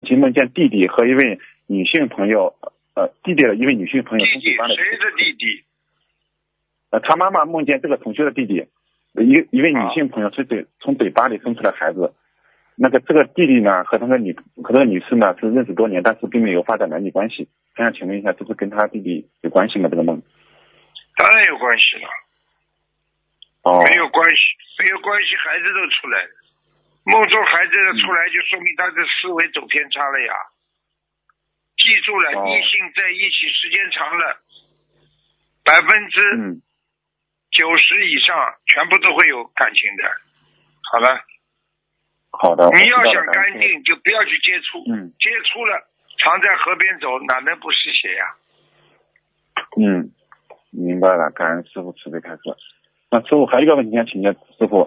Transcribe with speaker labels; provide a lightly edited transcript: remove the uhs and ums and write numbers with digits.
Speaker 1: 其梦见弟弟和一位女性朋友，弟弟的一位女性朋友从
Speaker 2: 弟弟谁的弟弟？
Speaker 1: 他妈妈梦见这个同学的弟弟，一位女性朋友从嘴巴里生出来孩子。这个弟弟呢和这个女士呢是认识多年，但是并没有发展男女关系。想请问一下，这是跟他弟弟有关系吗？这个梦？
Speaker 2: 当然有关系了。没有关系，没有关系，孩子都出来了。梦中孩子的出来，就说明他的思维走偏差了呀。记住了，异性在一起时间长了，90%以上全部都会有感情的。好了。
Speaker 1: 好的。
Speaker 2: 你要想干净，就不要去接触。接触了，常在河边走，哪能不湿鞋呀？
Speaker 1: 明白了，感恩师父慈悲开示。那师父还有一个问题想请教师父，